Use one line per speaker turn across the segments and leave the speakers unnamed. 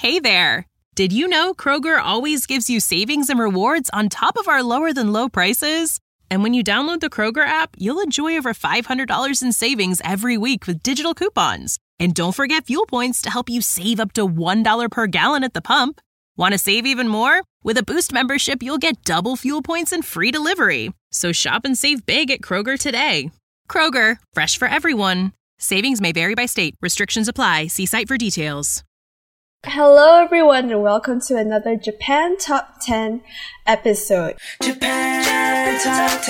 Hey there! Did you know Kroger always gives you savings and rewards on top of our lower-than-low prices? And when you download the Kroger app, you'll enjoy over $500 in savings every week with digital coupons. And don't forget fuel points to help you save up to $1 per gallon at the pump. Want to save even more? With a Boost membership, you'll get double fuel points and free delivery. So shop and save big at Kroger today. Kroger, fresh for everyone. Savings may vary by state. Restrictions apply. See site for details.
Hello everyone and welcome to another Japan Top 10 episode.
Japan Top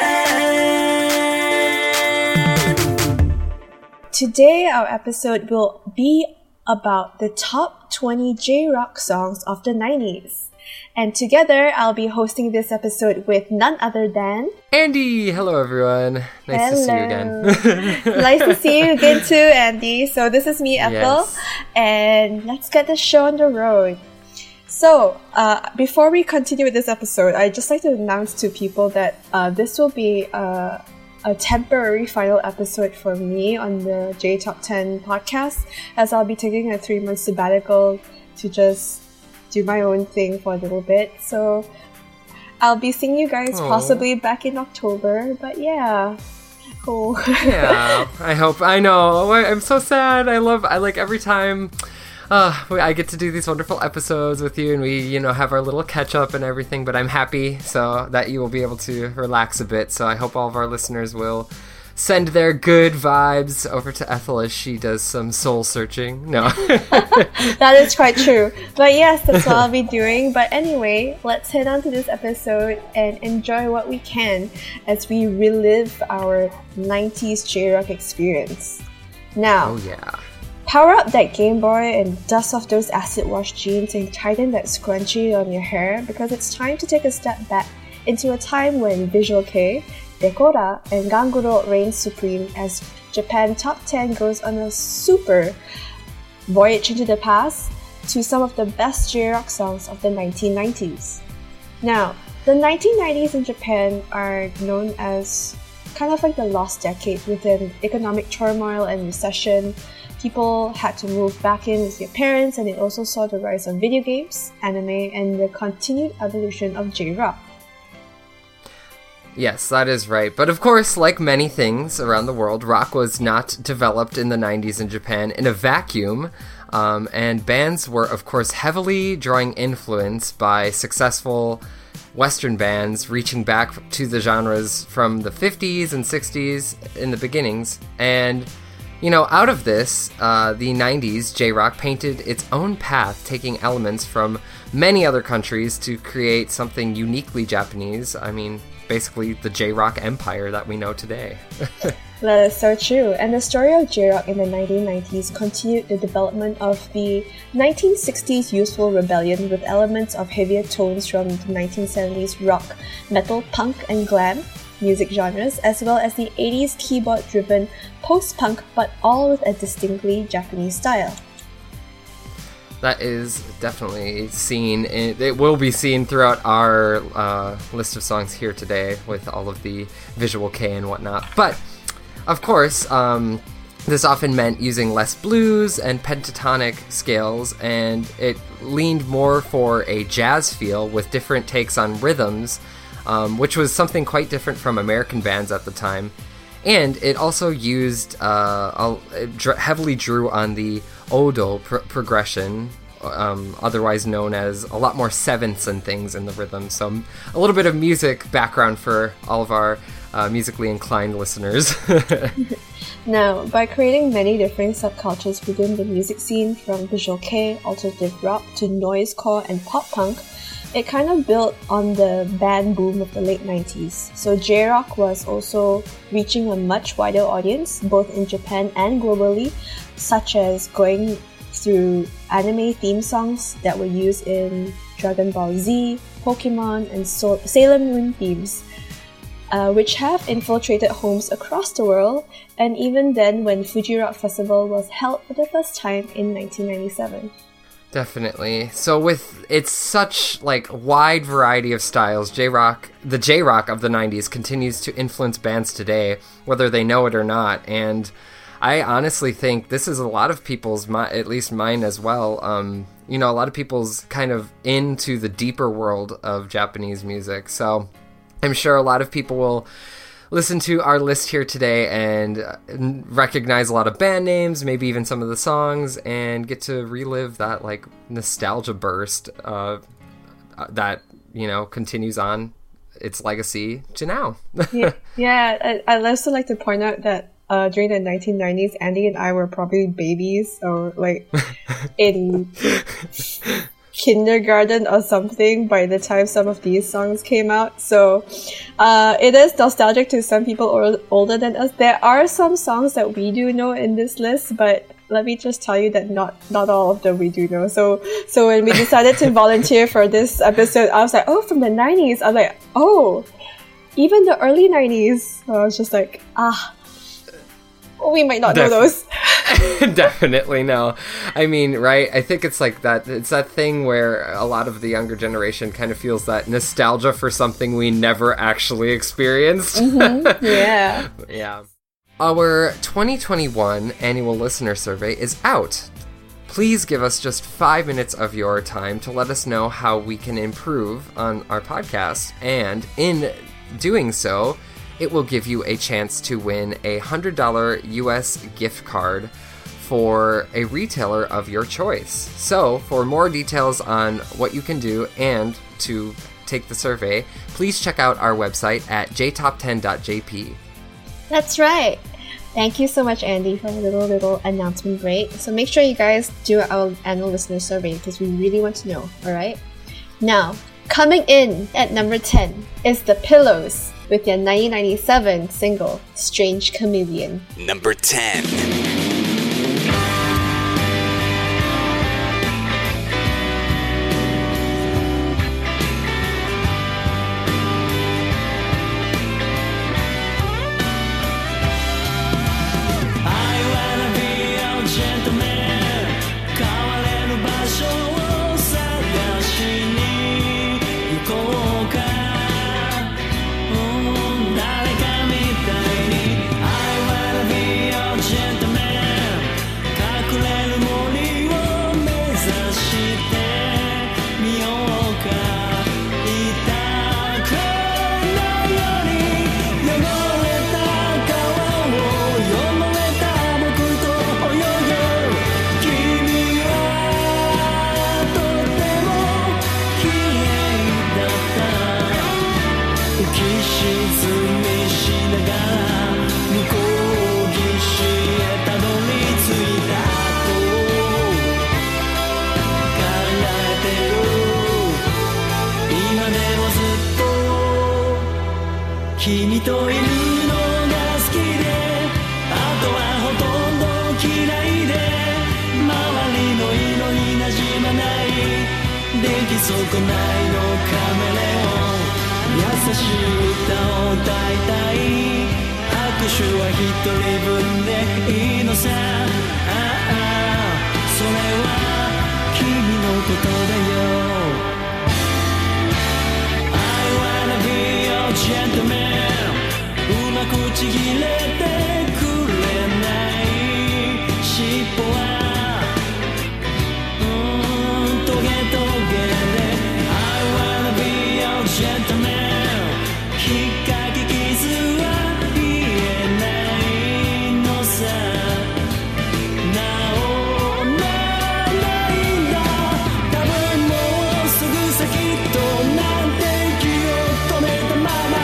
10.
Today our episode will be about the top 20 J-rock songs of the 90s. And together I'll be hosting this episode with none other than
Andy! Hello everyone. Nice to see you again.
Nice to see you again too, Andy. So this is me, Ethel,
Yes.
and let's get the show on the road. So, before we continue with this episode, I'd just like to announce to people that this will be a temporary final episode for me on the J Top 10 podcast, as I'll be taking a 3-month sabbatical to just do my own thing for a little bit. So I'll be seeing you guys possibly back in October, but yeah. Cool.
Yeah, I know. I'm so sad. I like every time I get to do these wonderful episodes with you and we, have our little catch up and everything, but I'm happy so that you will be able to relax a bit. So I hope all of our listeners will send their good vibes over to Ethel as she does some soul searching. No.
That is quite true. But yes, that's what I'll be doing. But anyway, let's head on to this episode and enjoy what we can as we relive our 90s J-rock experience. Now,
Oh yeah.
power up that Game Boy and dust off those acid wash jeans and tighten that scrunchie on your hair, because it's time to take a step back into a time when Visual Kei, Decora, and Ganguro reign supreme as Japan Top 10 goes on a super voyage into the past to some of the best J-rock songs of the 1990s. Now, the 1990s in Japan are known as kind of like the lost decade with an economic turmoil and recession. People had to move back in with their parents, and it also saw the rise of video games, anime, and the continued evolution of J-rock.
Yes, that is right. But of course, like many things around the world, rock was not developed in the 90s in Japan in a vacuum. And bands were, of course, heavily drawing influence by successful Western bands reaching back to the genres from the 50s and 60s in the beginnings. And, out of this, the 90s J-rock painted its own path, taking elements from many other countries to create something uniquely Japanese. I mean, basically the J-rock empire that we know today.
That is so true. And the story of J-rock in the 1990s continued the development of the 1960s youthful rebellion with elements of heavier tones from the 1970s rock, metal, punk, and glam music genres, as well as the 80s keyboard-driven post-punk, but all with a distinctly Japanese style.
That is definitely seen. It will be seen throughout our list of songs here today with all of the Visual Kei and whatnot. But, of course, this often meant using less blues and pentatonic scales, and it leaned more for a jazz feel with different takes on rhythms, which was something quite different from American bands at the time. And it also used, heavily drew on the Odo progression, otherwise known as a lot more sevenths and things in the rhythm. So a little bit of music background for all of our musically inclined listeners.
Now, by creating many different subcultures within the music scene, from Visual Kei, alternative rock, to noisecore and pop punk, it kind of built on the band boom of the late 90s. So J-rock was also reaching a much wider audience, both in Japan and globally, such as going through anime theme songs that were used in Dragon Ball Z, Pokemon, and Sailor Moon themes, which have infiltrated homes across the world, and even then when Fuji Rock Festival was held for the first time in 1997.
Definitely. So with its such wide variety of styles, the J-rock of the 90s continues to influence bands today, whether they know it or not. And I honestly think this is a lot of people's, at least mine as well, a lot of people's kind of into the deeper world of Japanese music. So I'm sure a lot of people will listen to our list here today and recognize a lot of band names, maybe even some of the songs, and get to relive that like nostalgia burst that continues on its legacy to now.
Yeah, I'd also like to point out that during the 1990s, Andy and I were probably babies or like in kindergarten or something by the time some of these songs came out. So it is nostalgic to some people older than us. There are some songs that we do know in this list, but let me just tell you that not all of them we do know. So when we decided to volunteer for this episode, I was like, oh, from the 90s. I was like, oh, even the early 90s. So I was just like, we might not know those.
Definitely no. I mean, right? I think it's like that. It's that thing where a lot of the younger generation kind of feels that nostalgia for something we never actually experienced.
Mm-hmm. Yeah.
Yeah. Our 2021 annual listener survey is out. Please give us just 5 minutes of your time to let us know how we can improve on our podcast. And in doing so, it will give you a chance to win a $100 US gift card for a retailer of your choice. So, for more details on what you can do and to take the survey, please check out our website at jtop10.jp.
That's right. Thank you so much, Andy, for a little announcement break. So make sure you guys do our annual listener survey because we really want to know, alright? Now, coming in at number 10 is The Pillows with their 1997 single, Strange Chameleon.
Number 10. 君といるのが好きであとはほとんど嫌いで周りの色になじまない出来損ないのカメレオン優しい歌を歌いたい握手は一人分でいいのさそれは君のことだよGentleman うまくちぎれてくれない尻尾はトゲトゲで I wanna be your gentleman きっかけ傷は言えないのさなおないんだ多分もうすぐ先となんて息を止めたまま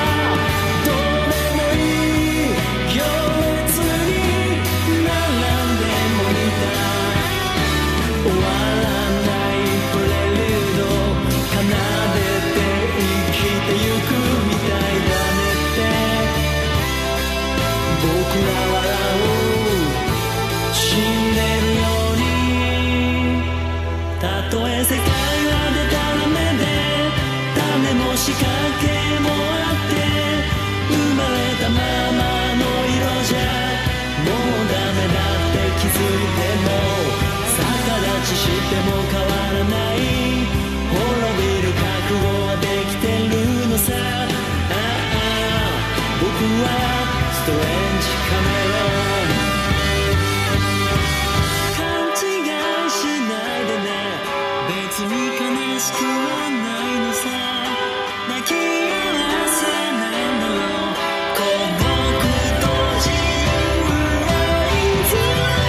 仕掛けもあって生まれたままの色じゃもうダメだって気づいても逆立ちしても変わらない滅びる覚悟はできてるのさ僕はストレンジカメレオン別に悲しくはないのさ泣き合わせなんだろう孤独と自由はいつ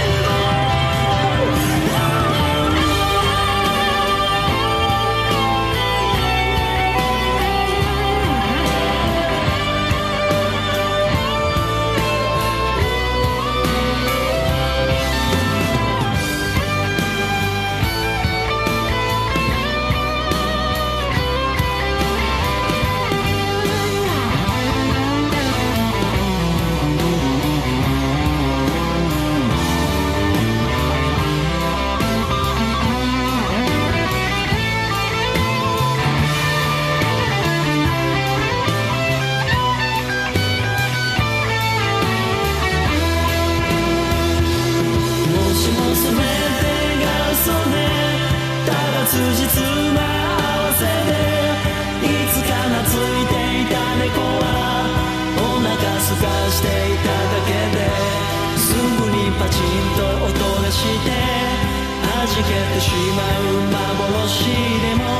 数日の合わせでいつか懐いていた猫はお腹すかしていただけですぐにパチンと音がして弾けてしまう幻でも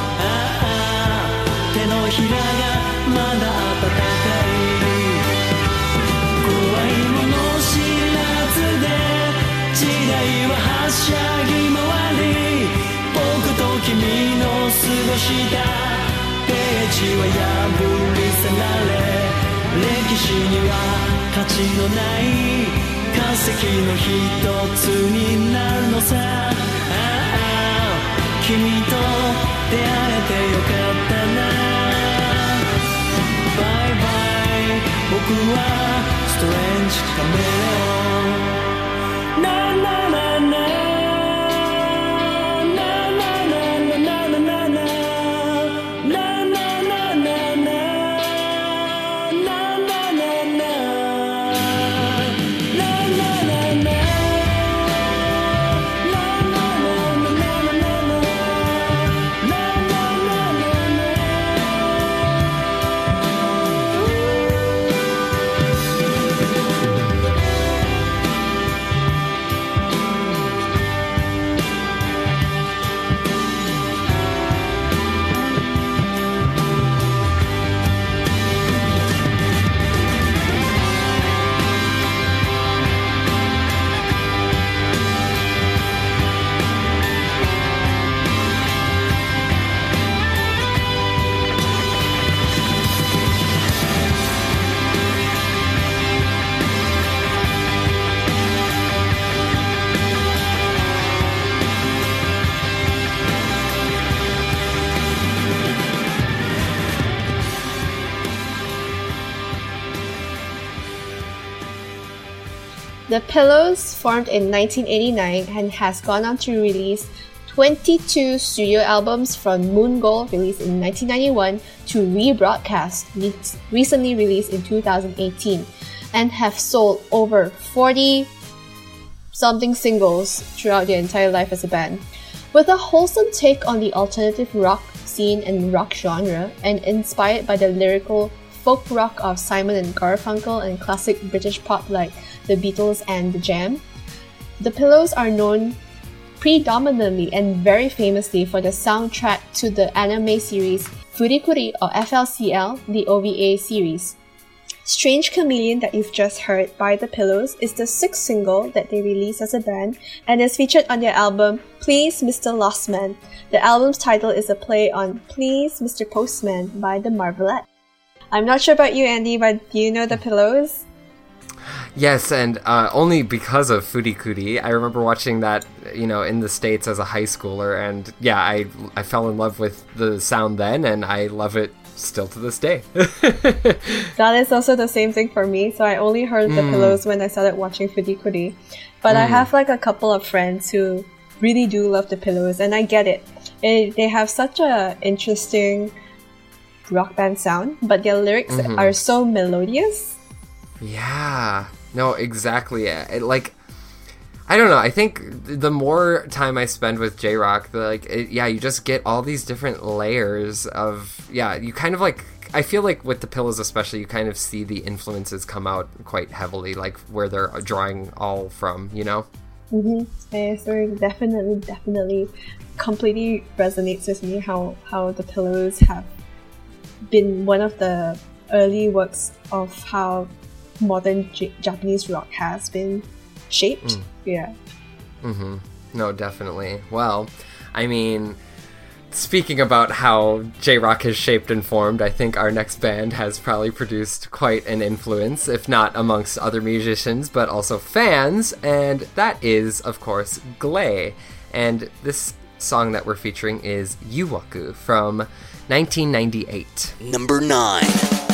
手のひらがまだ温かい怖いもの知らずで時代ははしゃぎ回り僕と君の過ごしたページは破り去られ歴史には価値のない化石の一つになるのさ君と出会えてよかったなバイバイ僕はストレンジカメレオンなななな
The Pillows formed in 1989 and has gone on to release 22 studio albums from Moon Gold, released in 1991, to Rebroadcast, recently released in 2018, and have sold over 40 something singles throughout their entire life as a band. With a wholesome take on the alternative rock scene and rock genre, and inspired by the lyrical folk rock of Simon and Garfunkel and classic British pop like The Beatles and The Jam, The Pillows are known predominantly and very famously for the soundtrack to the anime series Furikuri or FLCL, the OVA series. Strange Chameleon that you've just heard by The Pillows is the 6th single that they released as a band and is featured on their album Please Mr. Lossman. The album's title is a play on Please Mr. Postman by the Marvelettes. I'm not sure about you, Andy, but do you know The Pillows?
Yes, and only because of Furikuri. I remember watching that, in the States as a high schooler, and yeah, I fell in love with the sound then, and I love it still to this day.
That is also the same thing for me, so I only heard The Pillows when I started watching Furikuri. But I have a couple of friends who really do love The Pillows, and I get it. They have such a interesting rock band sound, but their lyrics are so melodious.
Yeah, no, exactly. I don't know. I think the more time I spend with J-Rock, you just get all these different layers of, you kind of I feel like with The Pillows especially, you kind of see the influences come out quite heavily, like where they're drawing all from,
So it definitely completely resonates with me how The Pillows have been one of the early works of how modern Japanese rock has been shaped. Yeah.
No, definitely. Well, I mean, speaking about how J-Rock has shaped and formed, I think our next band has probably produced quite an influence, if not amongst other musicians, but also fans, and that is, of course, Glay. And this song that we're featuring is Yuwaku from 1998.
Number 9.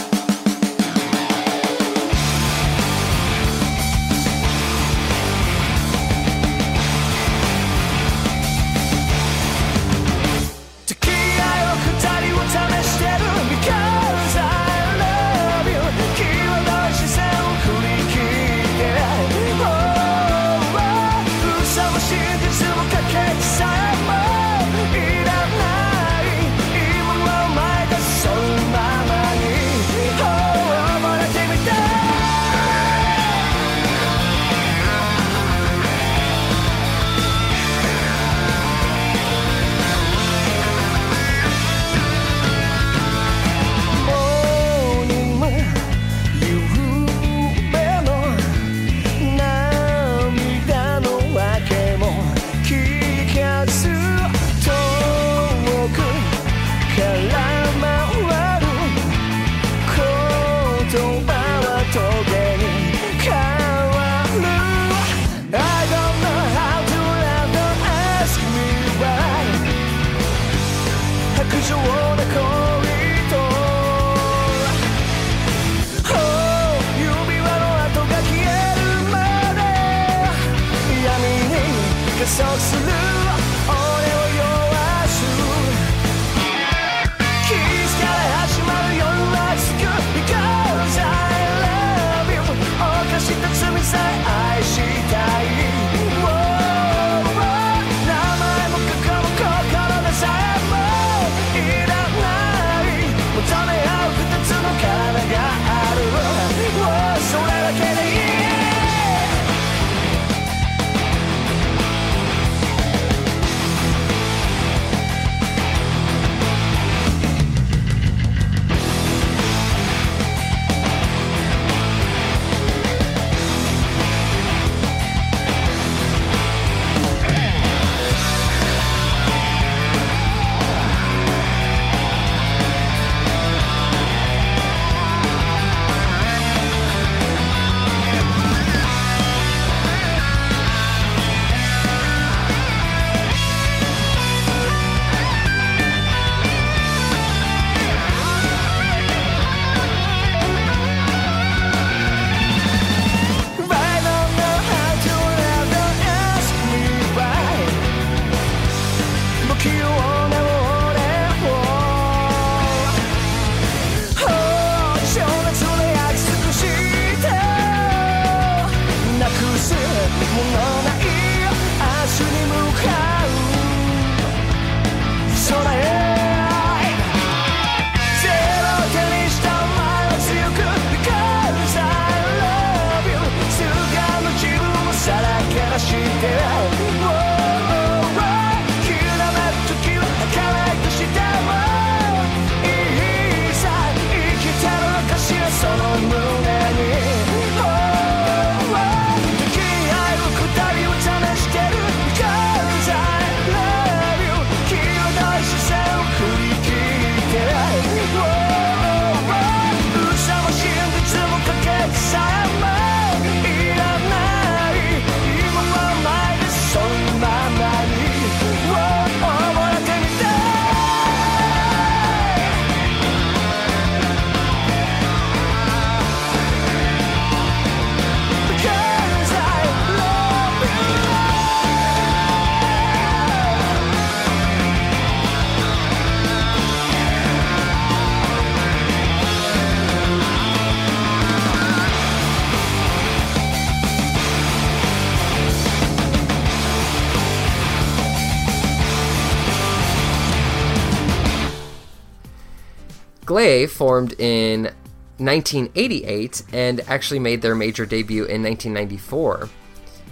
'Glay formed in 1988 and actually made their major debut in 1994.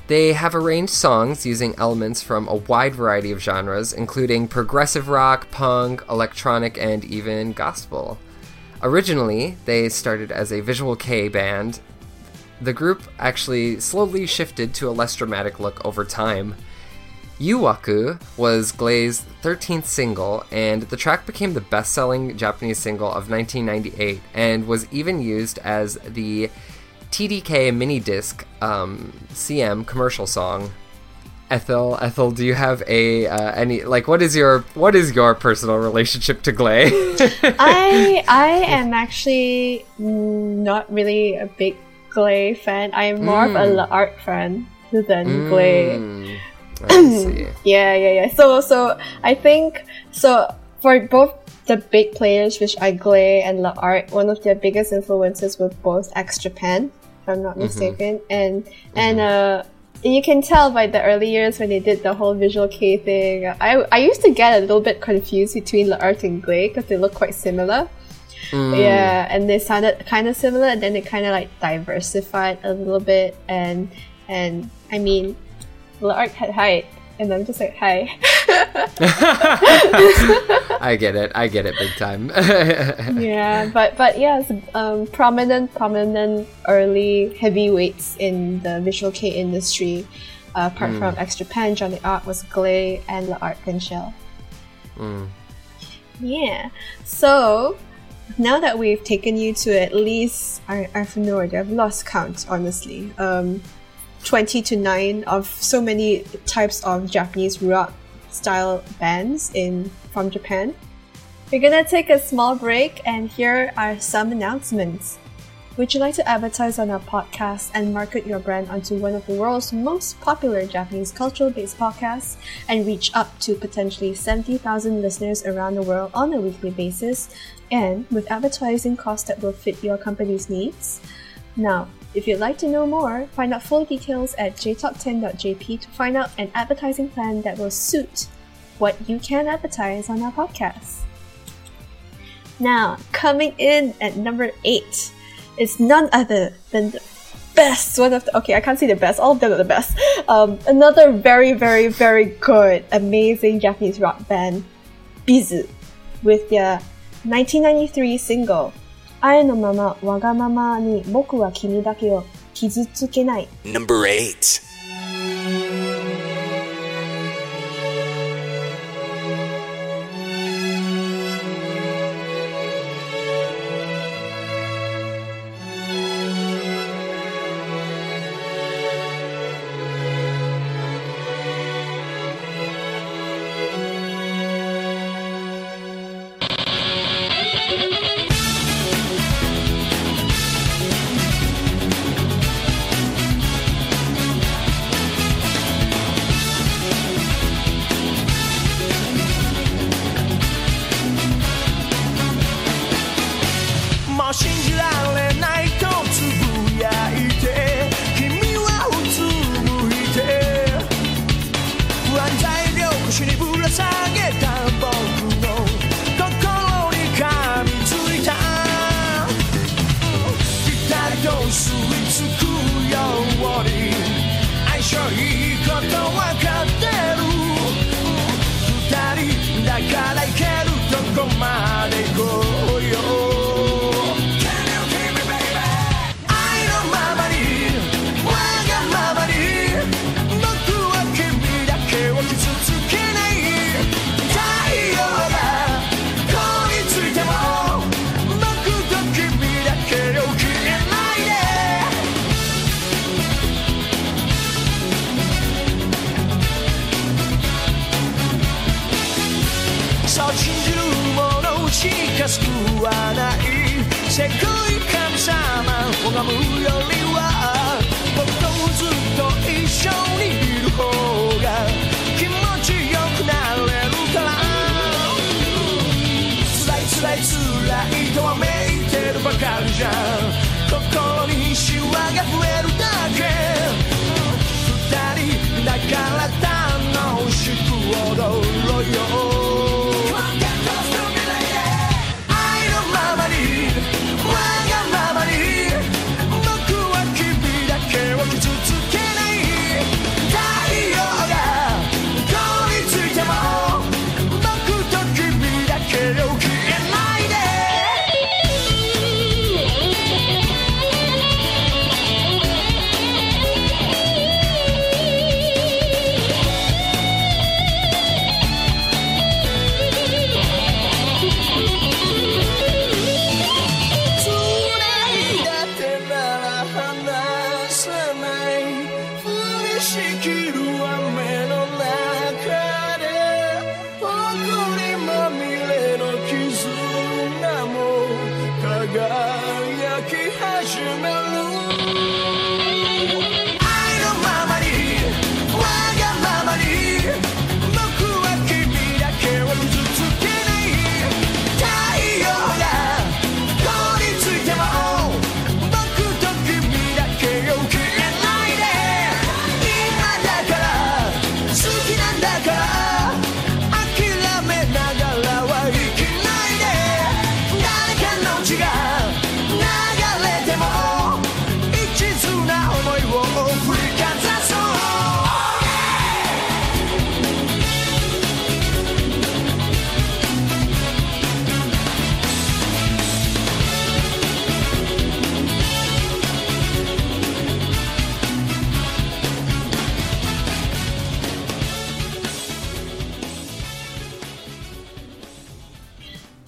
They have arranged songs using elements from a wide variety of genres, including progressive rock, punk, electronic, and even gospel. Originally, they started as a Visual Kei band. The group actually slowly shifted to a less dramatic look over time. Yuwaku was Glay's 13th single, and the track became the best-selling Japanese single of 1998, and was even used as the TDK mini disc CM commercial song. Ethel, do you have any what is your personal relationship to Glay?
I am actually not really a big Glay fan. I am more of a L'Art fan than Glay.
I see.
Yeah. So I think for both the big players, which are Glay and L'Art, one of their biggest influences were both X Japan, if I'm not mistaken, and you can tell by the early years when they did the whole Visual Kei thing. I used to get a little bit confused between L'Art and Glay because they look quite similar. Yeah, and they sounded kind of similar, and then they kind of like diversified a little bit. And I mean, L'Art had height, and I'm just like, hi.
I get it big time.
Yeah, but yes, prominent early heavyweights in the Visual Kei industry, apart from X Japan, Johnny Art was Glay and L'Art Ganshell. Yeah, so now that we've taken you to at least, I have no idea, I've lost count, honestly, 20 to 9 of so many types of Japanese rock style bands from Japan. We're gonna take a small break, and here are some announcements. Would you like to advertise on our podcast and market your brand onto one of the world's most popular Japanese cultural-based podcasts and reach up to potentially 70,000 listeners around the world on a weekly basis, and with advertising costs that will fit your company's needs? Now, if you'd like to know more, find out full details at jtop10.jp to find out an advertising plan that will suit what you can advertise on our podcast. Now, coming in at number 8 is none other than the best, okay, I can't say the best, all of them are the best. Another very, very, very good, amazing Japanese rock band, Bizu, with their 1993 single, 愛のままわがままに僕は君だけを傷つけない。
Number 8.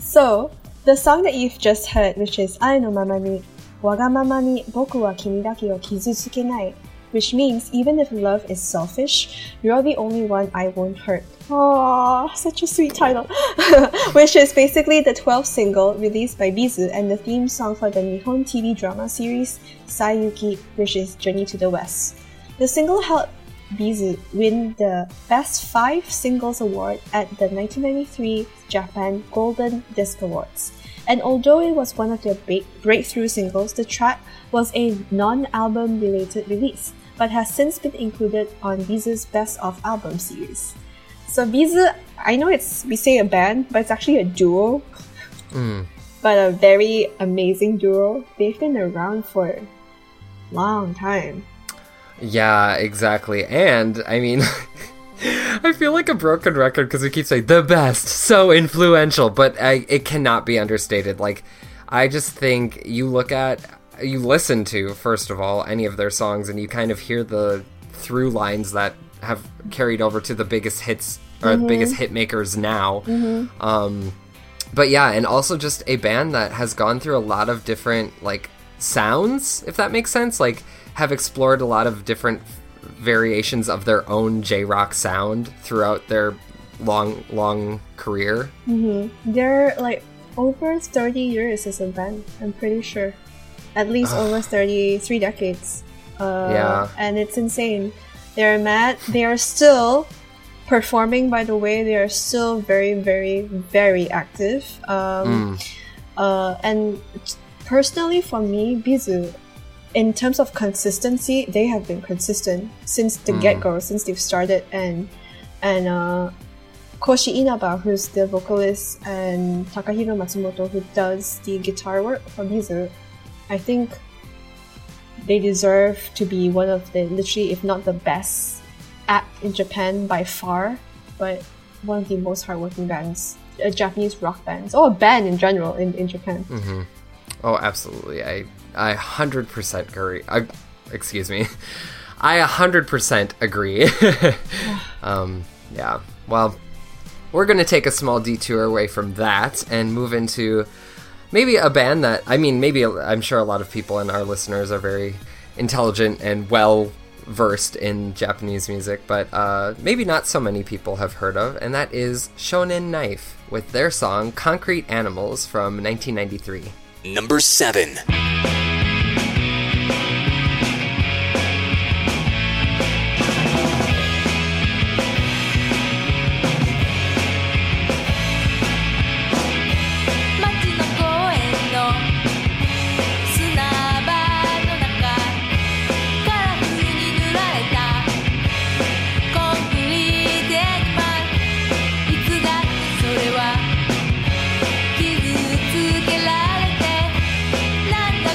So, the song that you've just heard, which is 愛のままに、わがままに僕は君だけを傷つけない, which means even if love is selfish, you're the only one I won't hurt. Aww, such a sweet title. Which is basically the 12th single released by Bizu and the theme song for the Nihon TV drama series Sayuki, which is Journey to the West. The single helped Bizu win the Best 5 Singles Award at the 1993 Japan Golden Disc Awards. And although it was one of their breakthrough singles, the track was a non-album related release, but has since been included on Bizu's Best of Album series. So Bizu, I know we say a band, but it's actually a duo. But a very amazing duo. They've been around for a long time.
Yeah, exactly. And, I mean, I feel like a broken record because we keep saying the best, so influential, but it cannot be understated. Like, I just think you listen to, first of all, any of their songs, and you kind of hear the through lines that have carried over to the biggest hits, or the biggest hit makers now. But yeah, and also just a band that has gone through a lot of different, like, sounds, if that makes sense, like, have explored a lot of different variations of their own J-rock sound throughout their long career.
They're like over 30 years as a band, I'm pretty sure. At least over 3 decades.
Yeah.
And it's insane. They're mad. They are still performing, by the way. They are still very, very, very active. And personally for me, Bizu, in terms of consistency, they have been consistent since the get-go, since they've started. And Koshi Inaba, who's the vocalist, and Takahiro Matsumoto, who does the guitar work for Bizu, I think they deserve to be one of the, literally, if not the best act in Japan by far, but one of the most hardworking bands, Japanese rock bands, or a band in general in Japan.
Oh, absolutely. I 100% agree. I 100% agree. Yeah. Well, we're going to take a small detour away from that and move into maybe a band that, I'm sure a lot of people and our listeners are very intelligent and well versed in Japanese music, but maybe not so many people have heard of, and that is Shonen Knife with their song Concrete Animals from 1993.
Number 7.
傷つけられてなんだ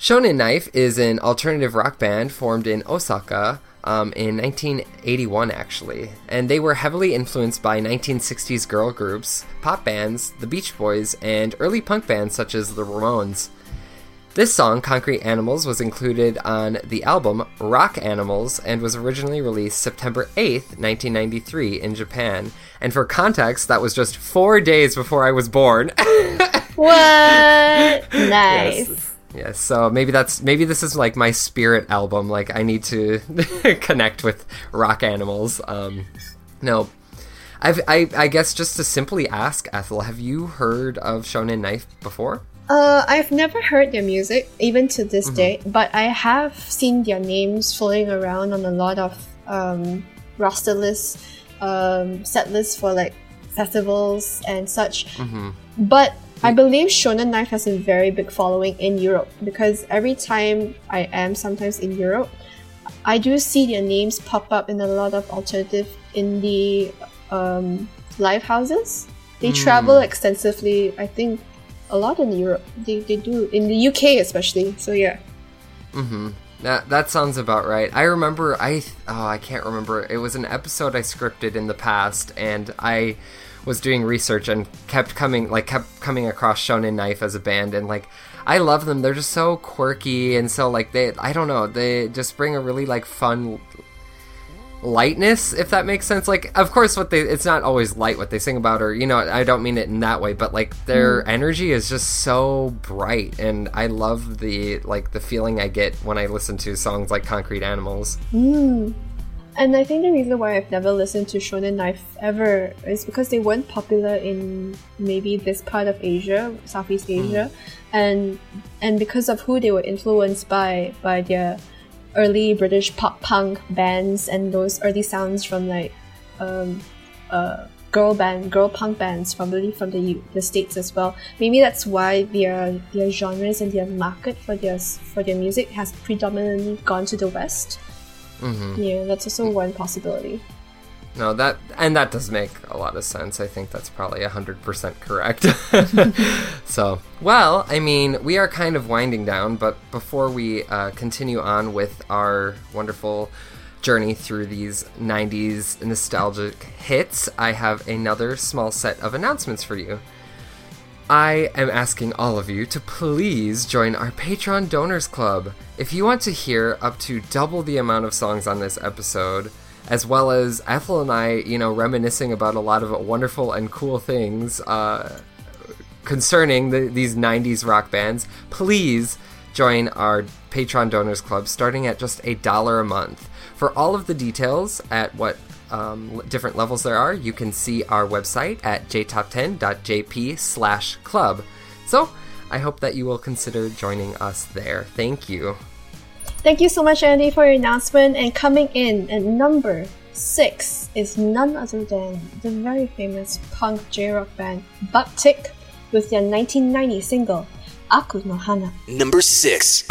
Shonen Knife is an alternative rock band formed in Osaka in 1981, actually. And they were heavily influenced by 1960s girl groups, pop bands, the Beach Boys, and early punk bands such as the Ramones. This song, Concrete Animals, was included on the album Rock Animals and was originally released September 8th, 1993 in Japan. And for context, that was just 4 days before I was born.
What? Nice.
Yes, so maybe this is like my spirit album. Like, I need to connect with Rock Animals. No. I guess just to simply ask, Ethel, have you heard of Shonen Knife before?
I've never heard their music, even to this day, but I have seen their names floating around on a lot of roster lists, set lists for like festivals and such. But I believe Shonen Knife has a very big following in Europe, because every time I am sometimes in Europe, I do see their names pop up in a lot of alternative indie live houses. They travel extensively, I think, a lot in Europe. They do, in the UK especially, so yeah.
That sounds about right. I remember, I can't remember, it was an episode I scripted in the past, and I was doing research and kept coming across Shonen Knife as a band, and like, I love them. They're just so quirky, and so like, I don't know, they just bring a really like fun lightness, if that makes sense. Like, of course, it's not always light what they sing about, or, you know, I don't mean it in that way, but like, their energy is just so bright, and I love the feeling I get when I listen to songs like Concrete Animals.
And I think the reason why I've never listened to Shonen Knife ever is because they weren't popular in maybe this part of Asia, Southeast Asia, and because of who they were influenced by their early British pop punk bands and those early sounds from like girl punk bands from the States as well. Maybe that's why their genres and their market for their music has predominantly gone to the West. Yeah, that's also one possibility.
No, that does make a lot of sense. I think that's probably 100% correct. So, well, I mean, we are kind of winding down, but before we continue on with our wonderful journey through these 90s nostalgic hits, I have another small set of announcements for you. I am asking all of you to please join our Patreon Donors Club. If you want to hear up to double the amount of songs on this episode, as well as Ethel and I, you know, reminiscing about a lot of wonderful and cool things concerning these 90s rock bands, please join our Patreon Donors Club, starting at just $1 a month. For all of the details at what different levels there are, you can see our website at jtop10.jp/club. So, I hope that you will consider joining us there. Thank you.
Thank you so much, Andy, for your announcement. And coming in at number 6 is none other than the very famous punk J-rock band Bucktick with their 1990 single, Aku no Hana.
Number 6.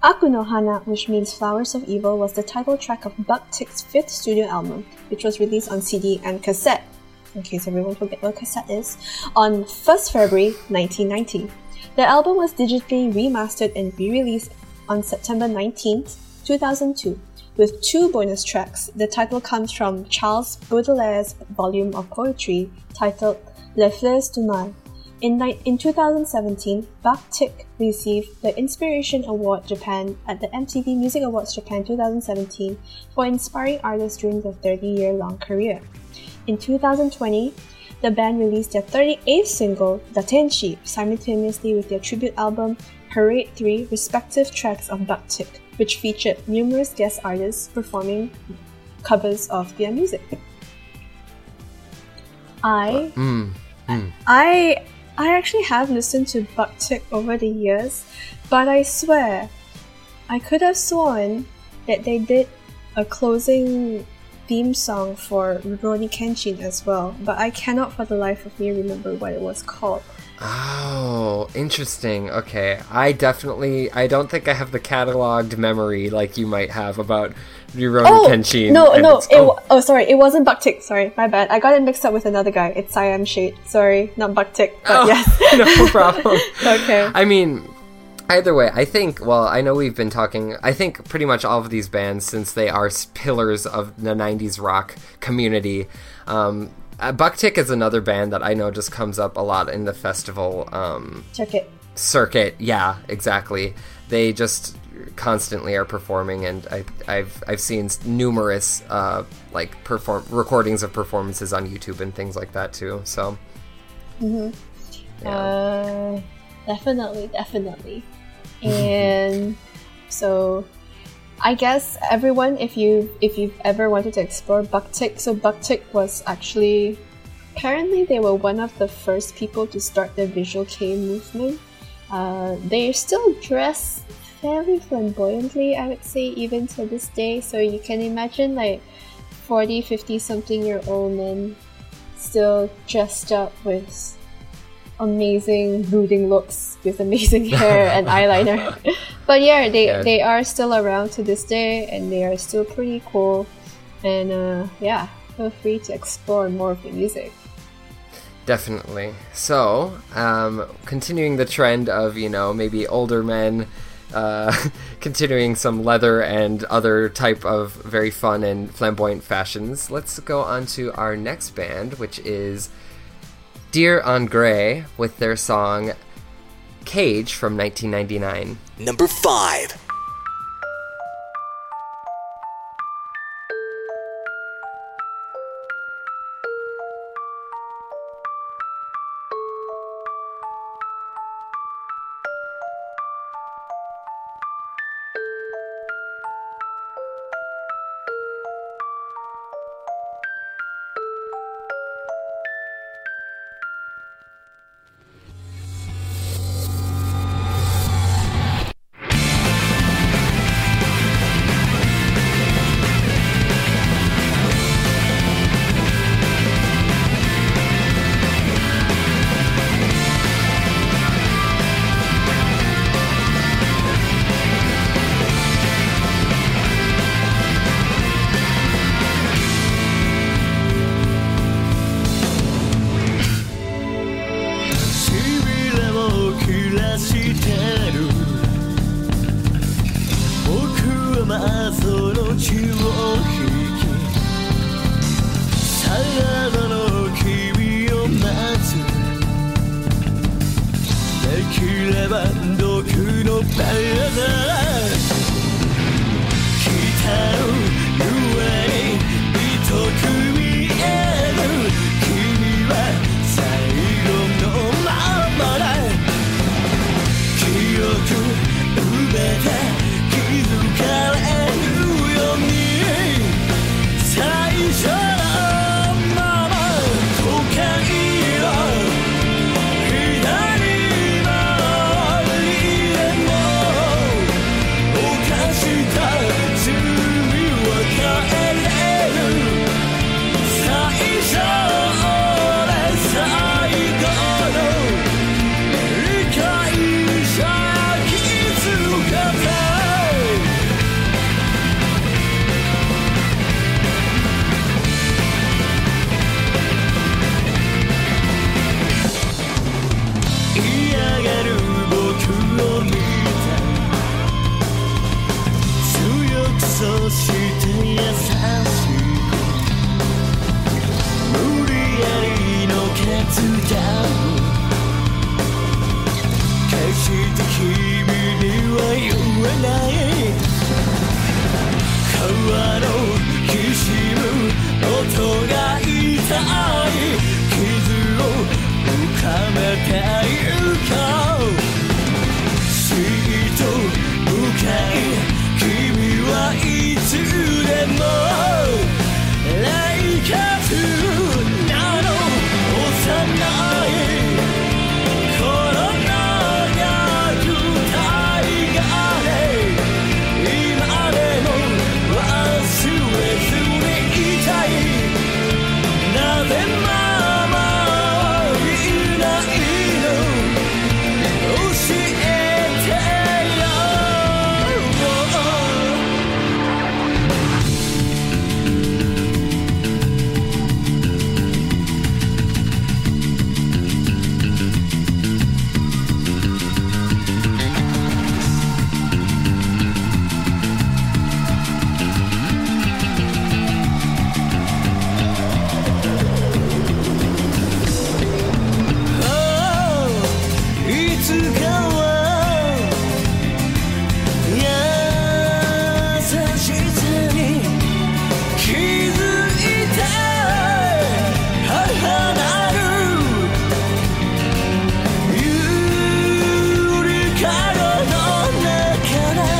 Aku no Hana, which means Flowers of Evil, was the title track of Bucktick's fifth studio album, which was released on CD and cassette, in case everyone forget what a cassette is, on 1st February 1990. The album was digitally remastered and re-released on September 19th, 2002, with 2 bonus tracks. The title comes from Charles Baudelaire's volume of poetry titled Les Fleurs du Mal. In 2017, Bucktick received the Inspiration Award Japan at the MTV Music Awards Japan 2017 for inspiring artists during their 30-year-long career. In 2020, the band released their 38th single, Datenshi, simultaneously with their tribute album, Parade 3, respective tracks of Bucktick, which featured numerous guest artists performing covers of their music. I actually have listened to Bucktick over the years, but I swear, I could have sworn that they did a closing theme song for Rurouni Kenshin as well, but I cannot for the life of me remember what it was called.
Oh, interesting. Okay. I don't think I have the cataloged memory like you might have about Rurouni Kenshin.
Sorry, it wasn't Bucktick. Sorry, my bad. I got it mixed up with another guy. It's Siam Shade. Sorry, not Bucktick, but yes.
No problem.
Okay.
I mean, either way, I know we've been talking, I think pretty much all of these bands, since they are pillars of the 90s rock community, Bucktick is another band that I know just comes up a lot in the festival circuit. Yeah, exactly. They just constantly are performing, and I've seen numerous recordings of performances on YouTube and things like that too. So,
yeah. Definitely. And so, I guess everyone, if you've ever wanted to explore Bucktick, so Bucktick was actually, apparently they were one of the first people to start the Visual Kei movement. They still dress fairly flamboyantly, I would say, even to this day. So you can imagine 40, 50 something year old men still dressed up with amazing brooding looks, with amazing hair and eyeliner. But yeah, they are still around to this day, and they are still pretty cool. And feel free to explore more of the music.
Definitely. So, continuing the trend of, maybe older men, continuing some leather and other type of very fun and flamboyant fashions, let's go on to our next band, which is Dir en Grey, with their song Cage from 1999.
Number 5.
そして優しく無理やりの決断決して君には言えない川のきしむ音が痛い傷を深めてゆこう死と向かい君はいつでも来月なの幼いこの長く大河で今でも忘れずにいたいなぜママいないの教えてよいつかは優しさに気づいて母なるゆりかごの中だ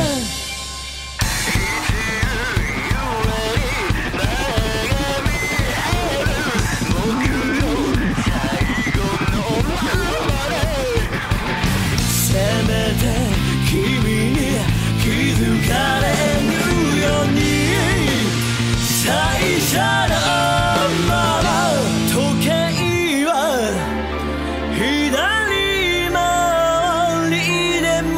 せめて君に気づかれるように最初のまま時計は左回りでも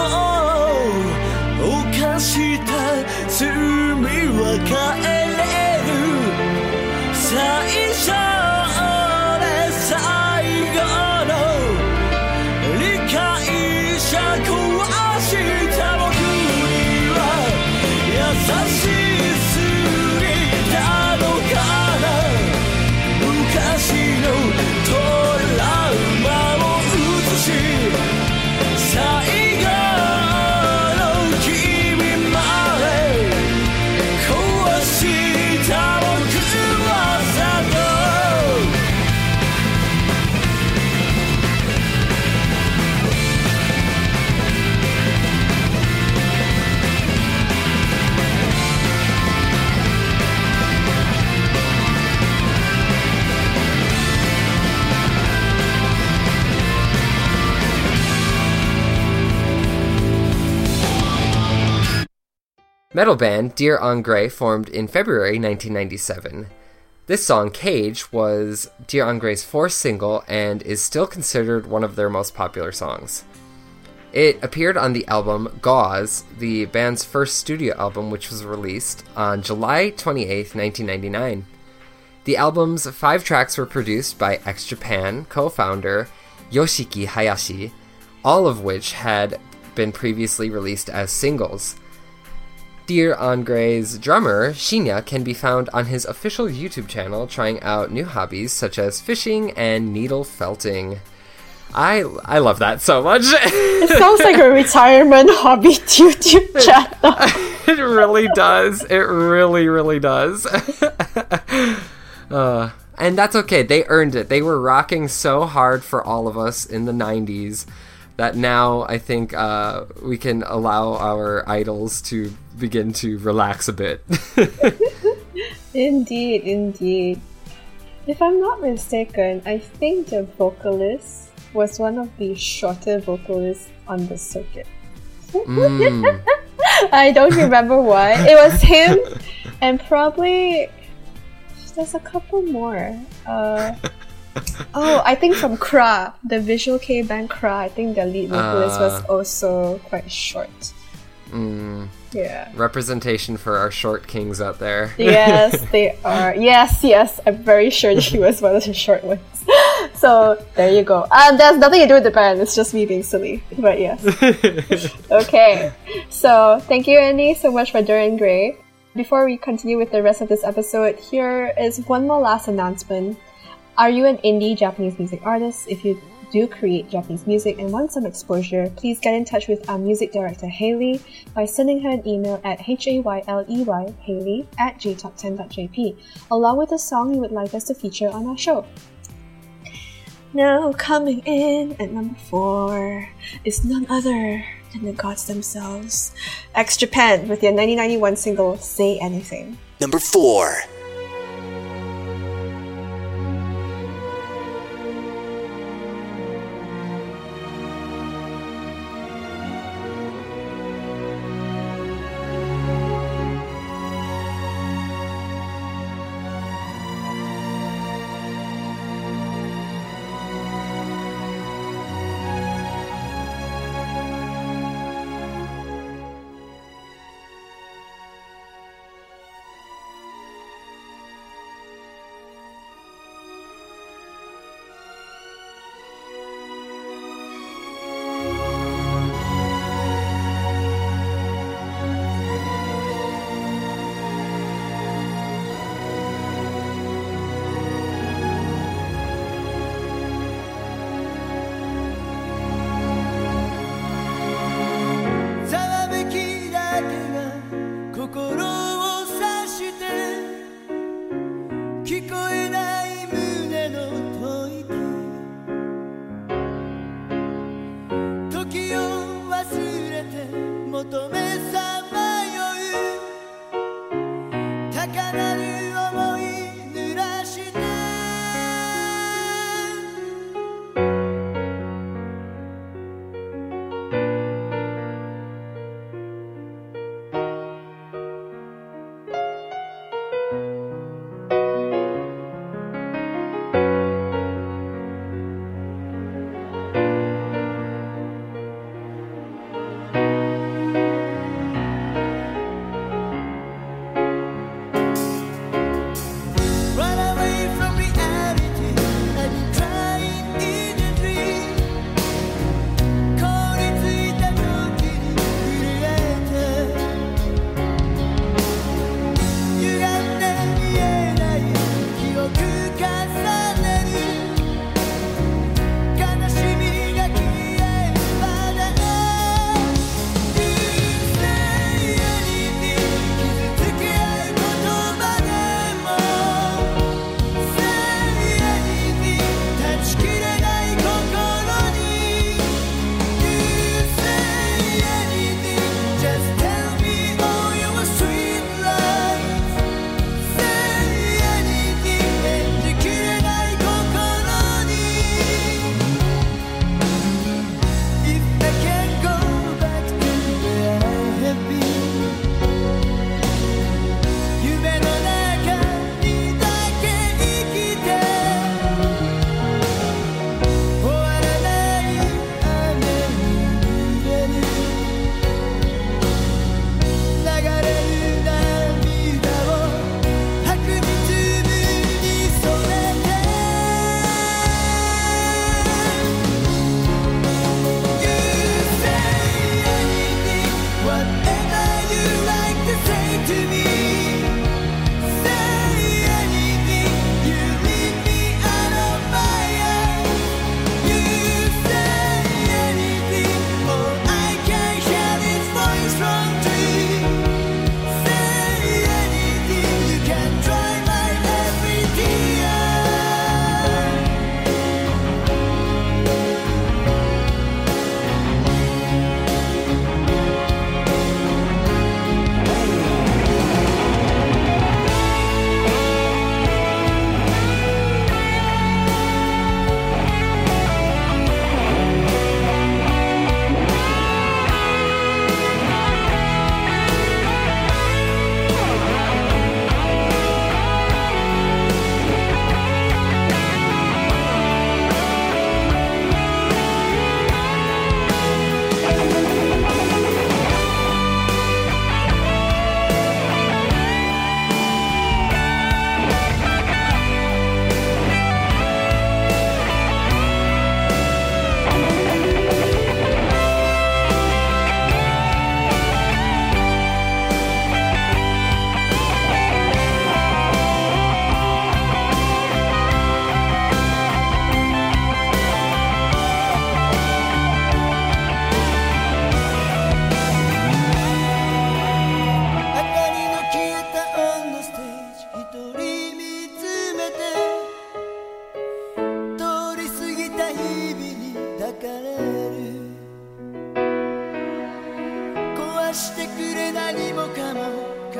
犯した罪は変えれる最初で最後の理解者壊した僕には優しすぎたのかな昔のトラウマを映し最後の君まで壊した僕はさと
Metal band Dear Engrais formed in February 1997. This song, Cage, was Dear Engrais' fourth single and is still considered one of their most popular songs. It appeared on the album Gauze, the band's first studio album, which was released on July 28, 1999. The album's 5 tracks were produced by X Japan co-founder Yoshiki Hayashi, all of which had been previously released as singles. Dear Engrais' drummer, Shinya, can be found on his official YouTube channel trying out new hobbies such as fishing and needle felting. I love that so much.
It sounds like a retirement hobby YouTube channel.
It really does. It really, really does. And that's okay. They earned it. They were rocking so hard for all of us in the 90s that now I think we can allow our idols to begin to relax a bit.
Indeed, indeed. If I'm not mistaken, I think the vocalist was one of the shorter vocalists on the circuit. I don't remember why. It was him and probably there's a couple more. I think from Kra, the Visual K band Kra, I think the lead vocalist was also quite short. Yeah.
Representation for our short kings out there.
Yes, they are. Yes, I'm very sure he was one of the short ones. So, there you go. There's nothing to do with the band, it's just me being silly. But yes. Okay. So, thank you, Annie, so much for Dear Engrais. Before we continue with the rest of this episode, here is one more last announcement. Are you an indie Japanese music artist? If you do create Japanese music and want some exposure, please get in touch with our music director Hayley by sending her an email at hayley, Hayley at jtop10.jp, along with a song you would like us to feature on our show. Now coming in at number 4 is none other than the gods themselves, X Japan with their 1991 single Say Anything.
Number 4.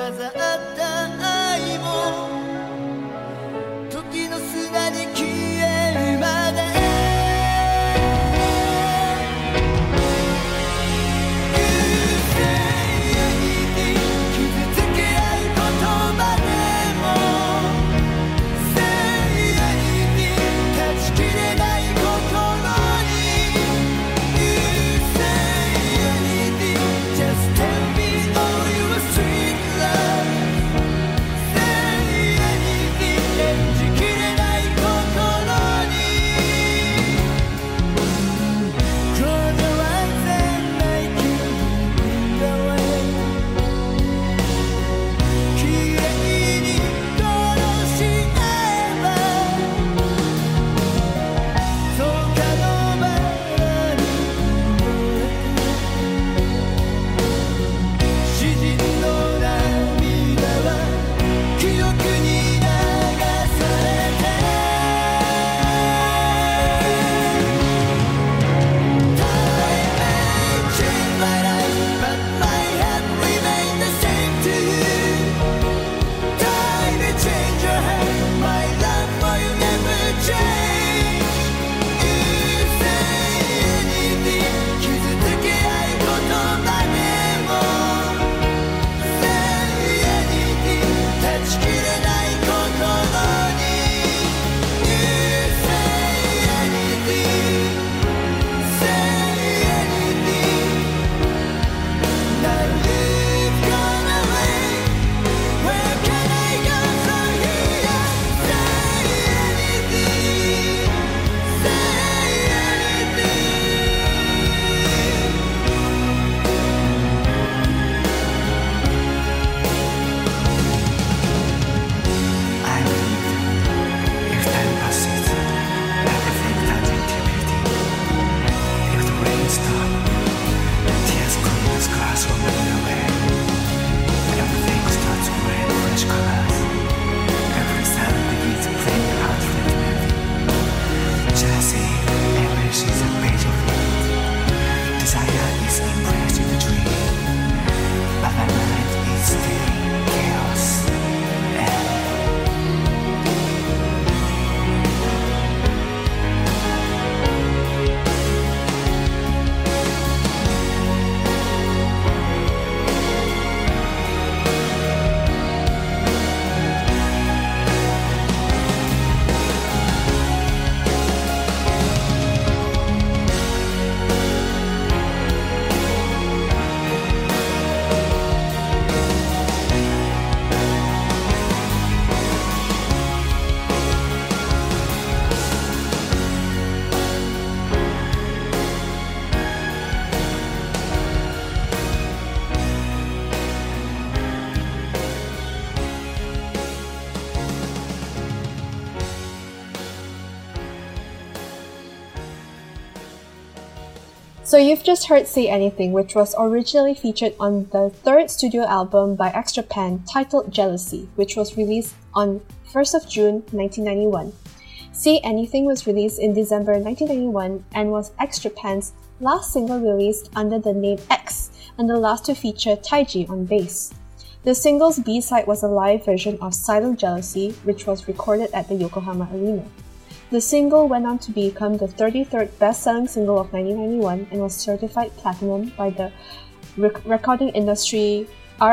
飾った愛も時の砂に消えるまで
So you've just heard Say Anything, which was originally featured on the third studio album by X Japan titled Jealousy, which was released on 1st of June 1991. Say Anything was released in December 1991 and was X Japan's last single released under the name X, and the last to feature Taiji on bass. The single's B-side was a live version of Silent Jealousy, which was recorded at the Yokohama Arena. The single went on to become the 33rd best-selling single of 1991 and was certified platinum by the recording industry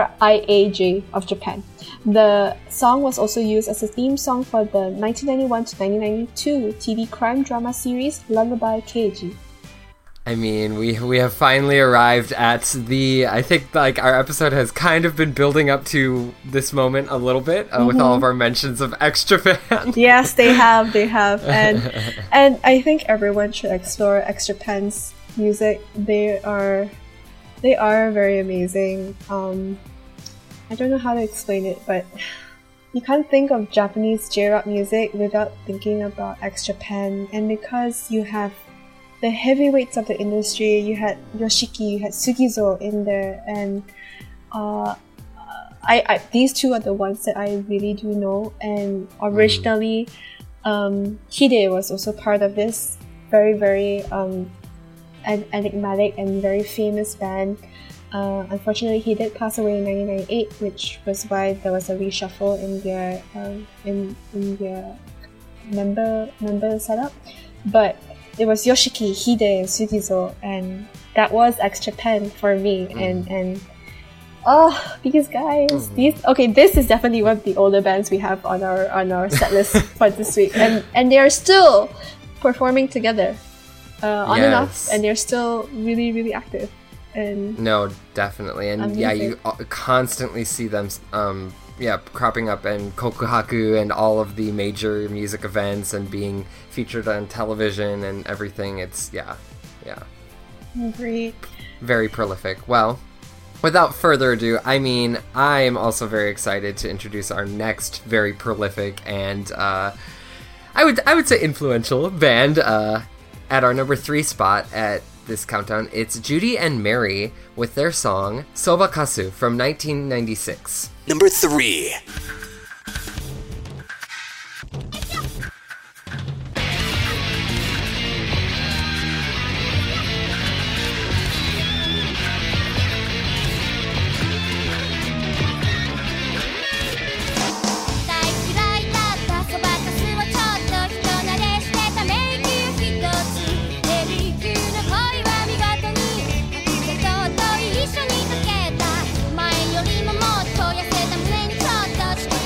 RIAJ of Japan. The song was also used as a theme song for the 1991 to 1992 TV crime drama series Lullaby Keiji.
I mean, we have finally arrived at the... I think like our episode has kind of been building up to this moment a little bit with all of our mentions of X Japan.
Yes, they have, and I think everyone should explore X Japan's music. They are very amazing. I don't know how to explain it, but you can't think of Japanese J-rock music without thinking about X Japan, and because you have the heavyweights of the industry, you had Yoshiki, you had Sugizo in there, and these two are the ones that I really do know. And originally, Hide was also part of this very, very enigmatic and very famous band. Unfortunately, he did pass away in 1998, which was why there was a reshuffle in their member setup. But it was Yoshiki, Hide, and Sugizo, and that was X Japan for me. And these guys, this is definitely one of the older bands we have on our set list for this week, and they are still performing together on and off, and they're still really, really active. And
no, definitely, and
amazing.
you constantly see them cropping up in Kokuhaku and all of the major music events and being featured on television and everything. It's
great,
very prolific. Well, without further ado, I mean, I am also very excited to introduce our next very prolific and I would say influential band at our number 3 spot at this countdown. It's Judy and Mary with their song Sobakasu from 1996.
Number 3.
前よりももっと痩せた胸にちょっと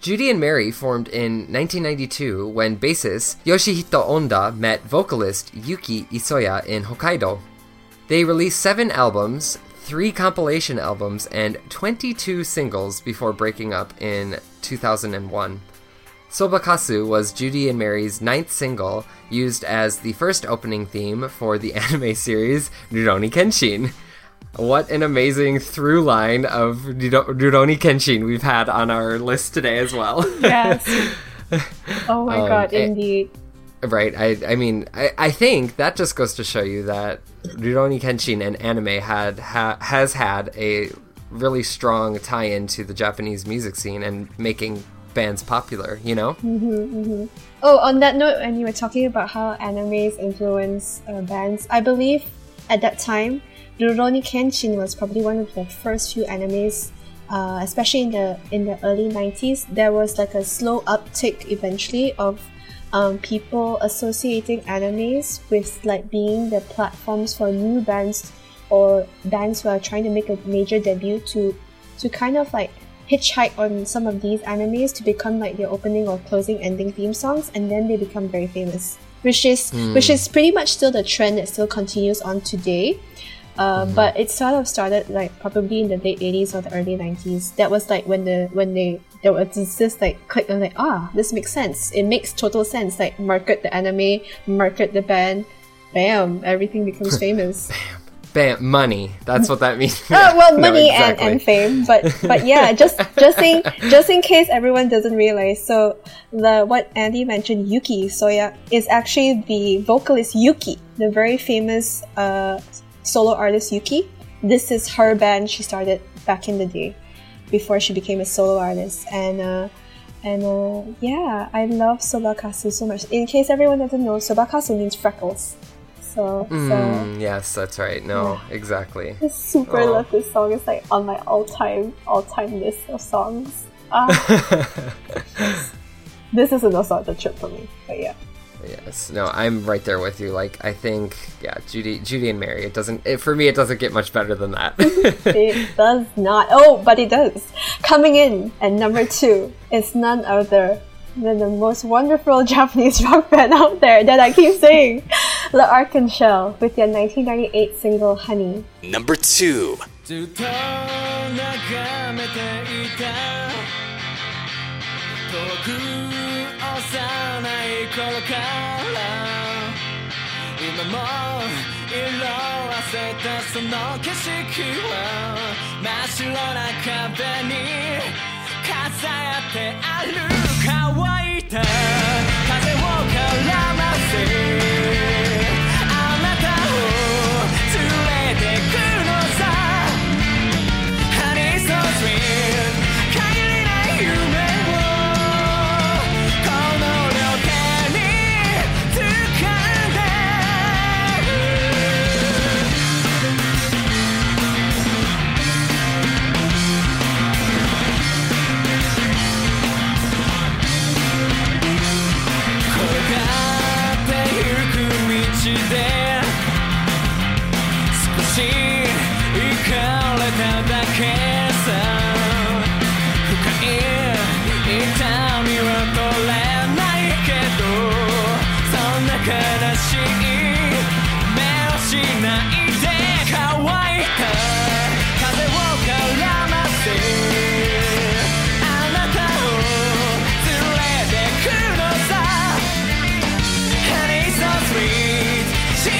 Judy and Mary formed in 1992 when bassist Yoshihito Onda met vocalist Yuki Isoya in Hokkaido. They released 7 albums, 3 compilation albums, and 22 singles before breaking up in 2001. Sobakasu was Judy and Mary's 9th single, used as the first opening theme for the anime series Rurouni Kenshin. What an amazing through line of Rurouni Kenshin we've had on our list today as well.
Yes. Oh my god, indeed.
Right, I mean, I think that just goes to show you that Rurouni Kenshin and anime has had a really strong tie-in to the Japanese music scene and making bands popular, you know?
Oh, on that note, when you were talking about how animes influence bands, I believe at that time, Rurouni Kenshin was probably one of the first few animes, especially in the early 90s. There was like a slow uptick eventually of people associating animes with like being the platforms for new bands or bands who are trying to make a major debut to kind of like hitchhike on some of these animes to become like their opening or closing ending theme songs, and then they become very famous, which is pretty much still the trend that still continues on today. But it sort of started like probably in the late 80s or the early 90s. That was like when there was this like click and like, this makes sense. It makes total sense. Like market the anime, market the band, bam, everything becomes famous.
Bam, money. That's what that means.
Money and fame. But yeah, just in case everyone doesn't realize. So what Andy mentioned, Yuki Isoya, is actually the vocalist Yuki, the very famous solo artist Yuki. This is her band she started back in the day before she became a solo artist, and yeah, I love Sobakasu so much. In case everyone doesn't know, Sobakasu means freckles. So
yes, that's right. No, yeah. Exactly.
I super love this song. It's like on my all-time list of songs. This is a nostalgia trip for me, but yeah.
Yes, no, I'm right there with you. Like, I think, yeah, Judy and Mary. For me, it doesn't get much better than that.
It does not. Oh, but it does. Coming in at number 2 is none other than the most wonderful Japanese rock band out there that I keep saying, L'Arc-en-Ciel, with their 1998 single Honey.
Number 2.
Honey so sweet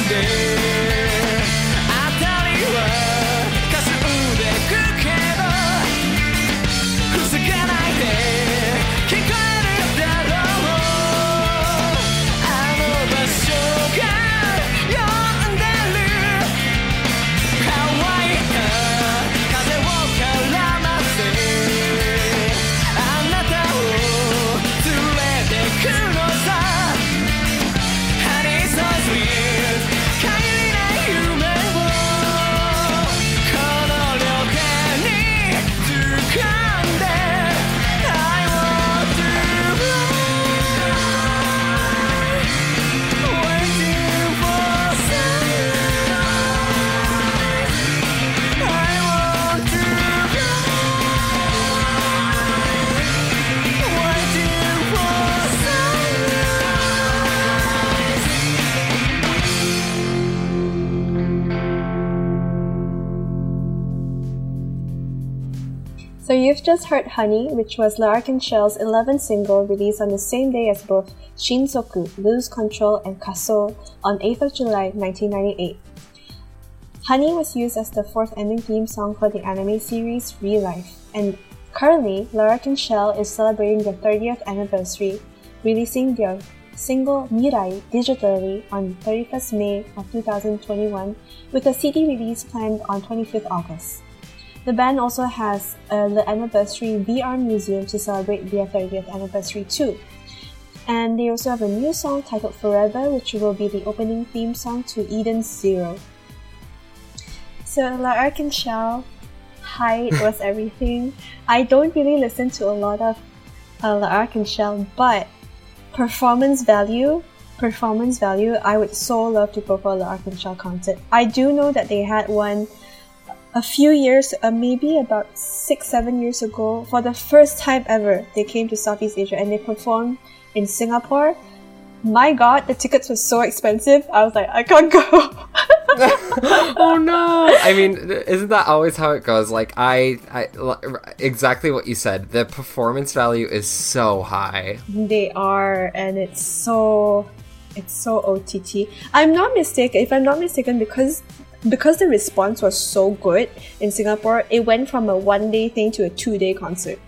で当たりはかすんでくけど防がないで聞こえるだろうあの場所が呼んでる乾いた風を絡ませあなたを連れてくのさ Honey so sweet 限りない夢をこの両手に掴んで I want to fly waiting for sunrise I want to fly waiting for sunrise
So you've just heard Honey, which was Larkin Shell's 11th single released on the same day as both Shinsoku, Lose Control, and Kaso on 8th of July 1998. Honey was used as the fourth ending theme song for the anime series Real Life, and currently Larkin Shell is celebrating their 30th anniversary, releasing their single Mirai digitally on 31st May of 2021 with a CD release planned on 25th August. The band also has the anniversary VR museum to celebrate their 30th anniversary too. And they also have a new song titled Forever, which will be the opening theme song to Eden's Zero. So Larkin Shell, height was everything. I don't really listen to a lot of Larkin Shell, but performance value, I would so love to go for a Larkin Shell concert. I do know that they had one a few years, maybe about 6-7 years ago, for the first time ever, they came to Southeast Asia and they performed in Singapore. My god, the tickets were so expensive. I was like, I can't go.
Oh no! I mean, isn't that always how it goes? Like, I exactly what you said. The performance value is so high.
They are, and it's so OTT. If I'm not mistaken, because the response was so good in Singapore, it went from a 1-day thing to a 2-day concert.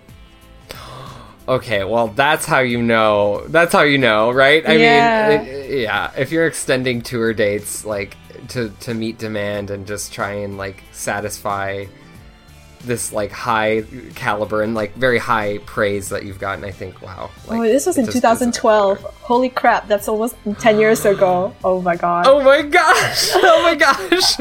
Okay, well, that's how you know, right? I mean, if you're extending tour dates, like, to meet demand and just try and, like, satisfy this, like, high caliber and, like, very high praise that you've gotten, I think, wow. Like,
this was in 2012. Holy crap, that's almost 10 years ago. Oh my god.
Oh my gosh! Oh my gosh!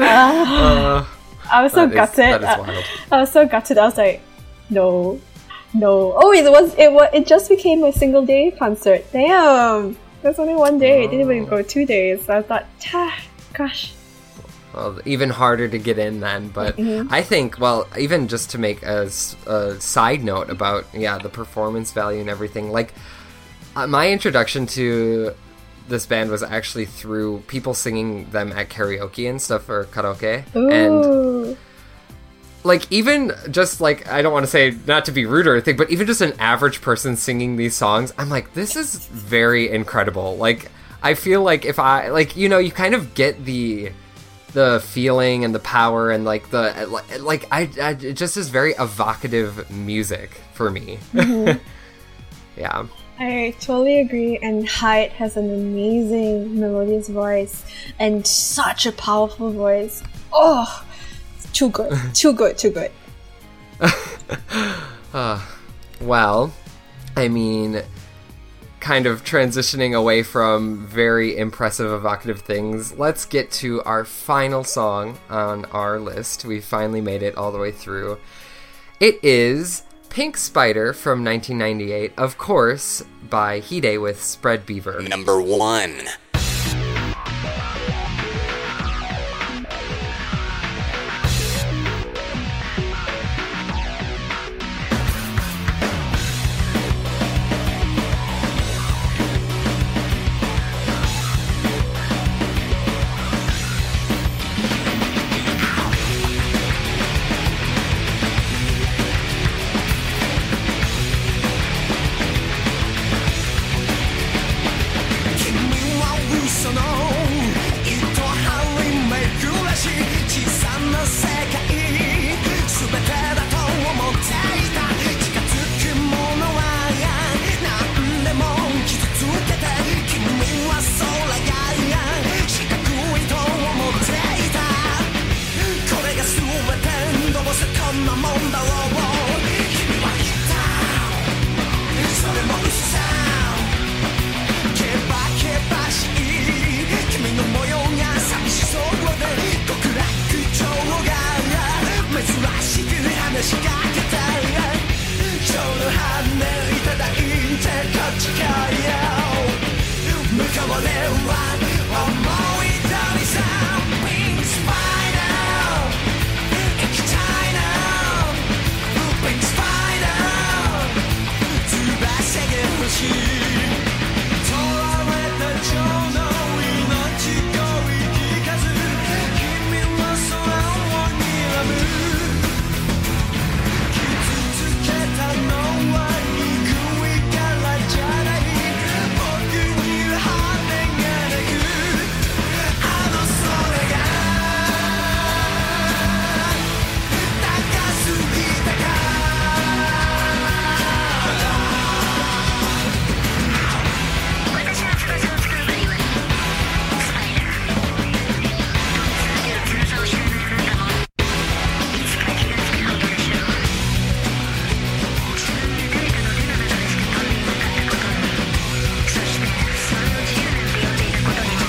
I was so gutted.
That is wild.
I was so gutted. I was like, no. Oh, it just became a single day concert. Damn, that's only 1 day. It didn't even go 2 days. So I thought, gosh.
Well, even harder to get in then. But I think, well, even just to make a side note about the performance value and everything. Like, my introduction to this band was actually through people singing them at karaoke and stuff, or karaoke.
Ooh.
And like, even just, like, I don't want to say not to be rude or anything, but even just an average person singing these songs, I'm like, this is very incredible. Like, I feel like if I, like, you know, you kind of get the feeling and the power and, like, it just is very evocative music for me. Yeah.
I totally agree, and Hyde has an amazing melodious voice and such a powerful voice. Oh, too good.
Well, I mean, kind of transitioning away from very impressive evocative things, let's get to our final song on our list. We finally made it all the way through. It is Pink Spider from 1998, of course, by Hide with Spread Beaver.
Number 1.
なもんだろう君は言ったそれも嘘さけばけばしい君の模様が寂しそうで極楽鳥が珍しく話しかけた今日の羽いただいてこっち来いよ向こうでは思い通りさ Pink Spider 行きたいな Pink Spider 翼が欲しい囚われた蝶の命乞い聞かず君の空を睨む傷つけたのは憎いからじゃない僕には羽がなくあの空が高すぎたから私は翼を作る前はスパイダー翼を知らないあなたもいつか気がつくことでしょう自分で誰かの手の中でしか飛んでいなかったことにそしてそれを自由なんて呼んでいたことに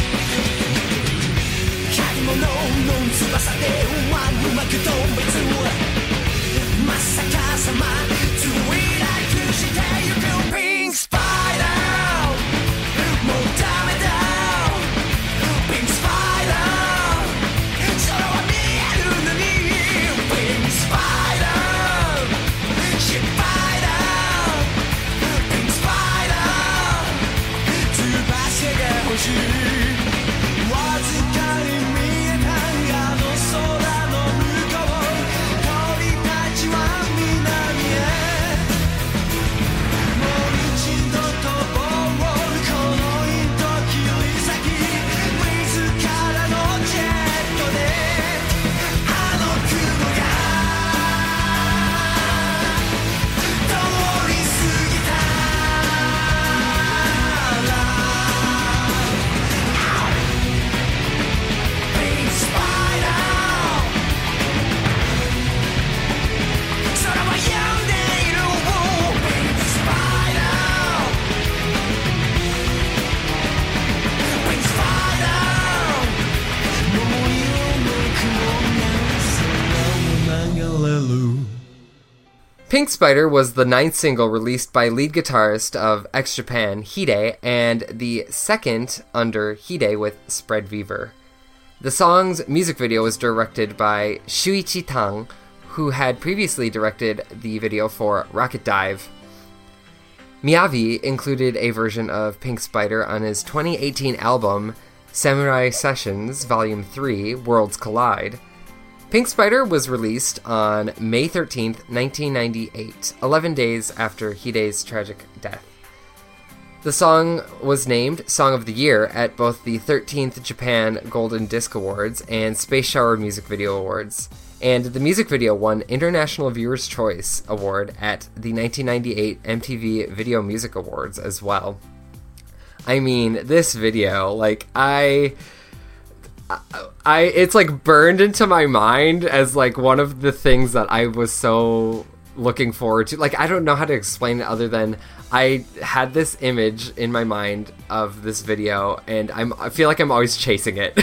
借り物の翼ではうまく飛べずまさかさま墜落してゆく Pink Spider もうダメだ Pink Spider 空は見えるのに Pink Spider 失敗だ Pink Spider 翼が欲しいわずかに見えたあの空の向こう鳥たちは南へもう一度飛ぼうこの糸切り裂き自らのジェットであの雲が通り過ぎたら Pink Spider 空は病んでいる Pink Spider Pink Spider 桃色の雲が空を流れる
Pink Spider was the 9th single released by lead guitarist of X Japan, Hide, and the second under Hide with Spread Fever. The song's music video was directed by Shuichi Tang, who had previously directed the video for Rocket Dive. Miyavi included a version of Pink Spider on his 2018 album Samurai Sessions Volume 3, Worlds Collide. Pink Spider was released on May 13th, 1998, 11 days after Hide's tragic death. The song was named Song of the Year at both the 13th Japan Golden Disc Awards and Space Shower Music Video Awards, and the music video won International Viewers' Choice Award at the 1998 MTV Video Music Awards as well. I mean, this video, like, it's like burned into my mind as like one of the things that I was so looking forward to. Like, I don't know how to explain it other than I had this image in my mind of this video and I feel like I'm always chasing it.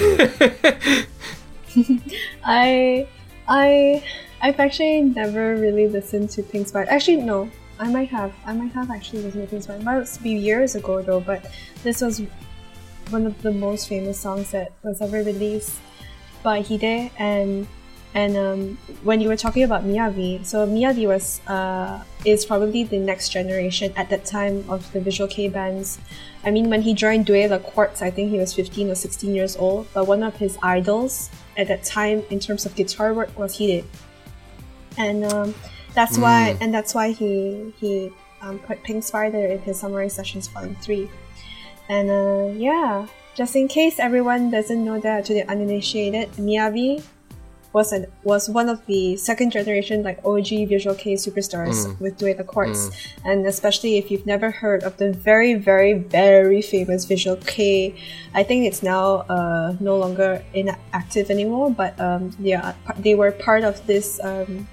I've actually never really listened to Pink Spider. Actually, no. I might have actually listened to Pink Spider. It must be years ago though, but this was one of the most famous songs that was ever released by Hide. And when you were talking about Miyavi, so Miyavi is probably the next generation at that time of the Visual Kei bands. I mean, when he joined Due La Quartz, I think he was 15 or 16 years old, but one of his idols at that time in terms of guitar work was Hide. And that's why he put Pink Spider in his Samurai Sessions Volume 3. And yeah, just in case everyone doesn't know that, to the uninitiated, Miyavi was one of the second generation like OG Visual Kei superstars with Due La Quartz. And especially if you've never heard of the very, very, very famous Visual Kei, I think it's now no longer inactive anymore, but they were part of this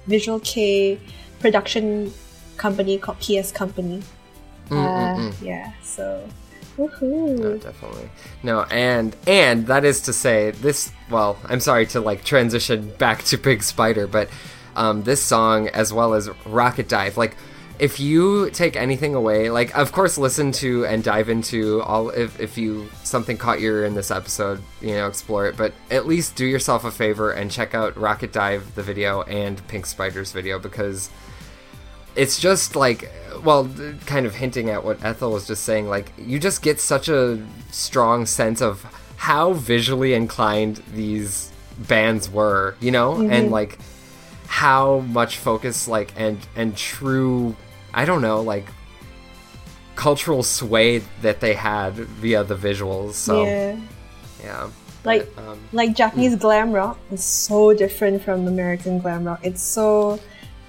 Visual K production company called PS Company. Yeah, so woohoo.
No, definitely. No, and that is to say this, well, I'm sorry to like transition back to Pink Spider, but this song as well as Rocket Dive, like if you take anything away, like of course listen to and dive into all, if you something caught your ear in this episode, you know, explore it, but at least do yourself a favor and check out Rocket Dive the video and Pink Spider's video, because it's just like, well, kind of hinting at what Ethel was just saying, like you just get such a strong sense of how visually inclined these bands were, you know, and like how much focus like and true, I don't know, like cultural sway that they had via the visuals. So yeah.
Like Japanese glam rock is so different from American glam rock. It's so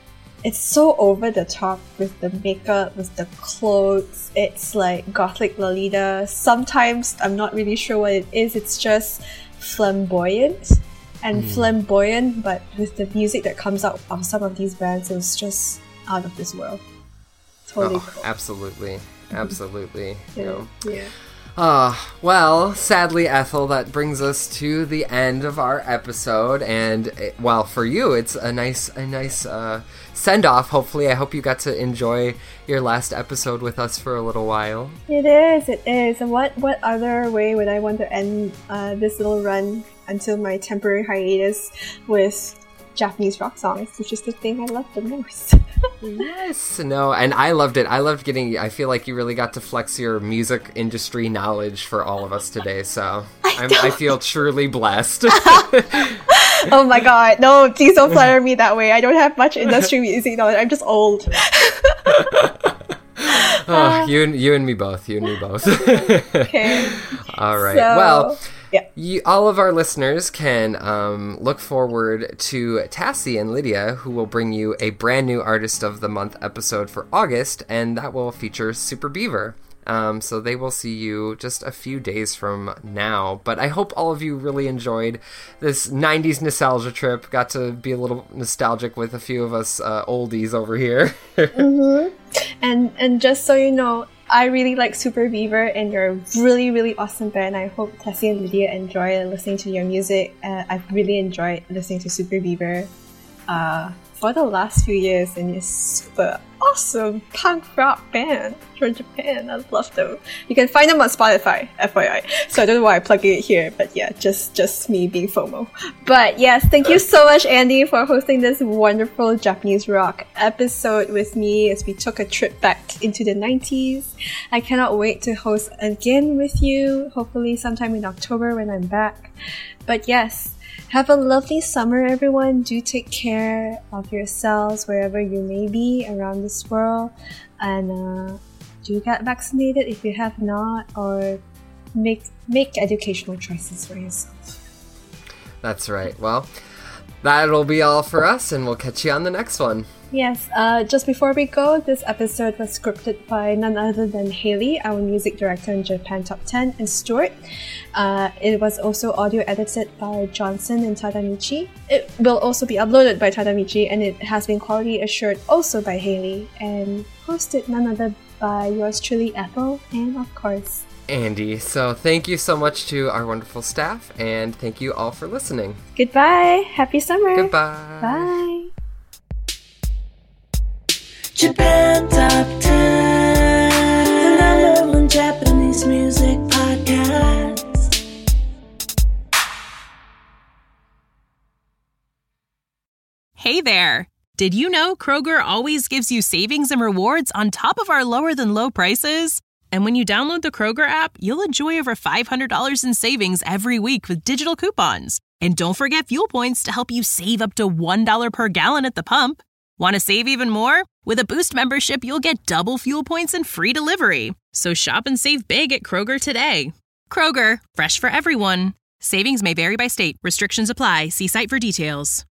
over the top with the makeup, with the clothes. It's like gothic Lolita. Sometimes I'm not really sure what it is. It's just flamboyant, but with the music that comes out of some of these bands, it's just out of this world. Totally cool.
Absolutely.
Yeah.
Well, sadly, Ethel, that brings us to the end of our episode, and well, for you, it's a nice send-off. Hopefully, I hope you got to enjoy your last episode with us for a little while.
It is. And what other way would I want to end this little run until my temporary hiatus with Japanese rock songs, which is the thing I love the most.
Yes, no, and I loved it. I loved I feel like you really got to flex your music industry knowledge for all of us today, so I feel truly blessed.
Oh my god, no, please don't flatter me that way. I don't have much industry music knowledge, I'm just old.
You and me both.
Okay.
All right,
so,
well...
yeah.
All of our listeners can look forward to Tassie and Lydia, who will bring you a brand new Artist of the Month episode for August, and that will feature Super Beaver. So they will see you just a few days from now. But I hope all of you really enjoyed this 90s nostalgia trip. Got to be a little nostalgic with a few of us oldies over here.
And just so you know, I really like Super Beaver, and you're a really, really awesome band. I hope Tassie and Lydia enjoy listening to your music. I've really enjoyed listening to Super Beaver for the last few years, and you're super awesome punk rock band from Japan. I love them. You can find them on Spotify, FYI. So I don't know why I'm plugging it here, but yeah, just me being FOMO. But yes, thank you so much, Andy, for hosting this wonderful Japanese rock episode with me as we took a trip back into the 90s. I cannot wait to host again with you, hopefully sometime in October when I'm back. But yes, have a lovely summer, everyone. Do take care of yourselves wherever you may be around this world. And do get vaccinated if you have not, or make educational choices for yourself.
That's right. Well, that'll be all for us, and we'll catch you on the next one.
Yes, just before we go, this episode was scripted by none other than Haley, our music director in Japan Top 10, and Stuart. It was also audio edited by Johnson and Tadamichi. It will also be uploaded by Tadamichi, and it has been quality assured also by Haley, and hosted none other by yours truly, Ethel, and of course,
Andy. So thank you so much to our wonderful staff, and thank you all for listening.
Goodbye. Happy summer.
Goodbye.
Bye.
Japan Top 10, the number one Japanese music podcast.
Hey there! Did you know Kroger always gives you savings and rewards on top of our lower than low prices? And when you download the Kroger app, you'll enjoy over $500 in savings every week with digital coupons. And don't forget fuel points to help you save up to $1 per gallon at the pump. Want to save even more? With a Boost membership, you'll get double fuel points and free delivery. So shop and save big at Kroger today. Kroger, fresh for everyone. Savings may vary by state. Restrictions apply. See site for details.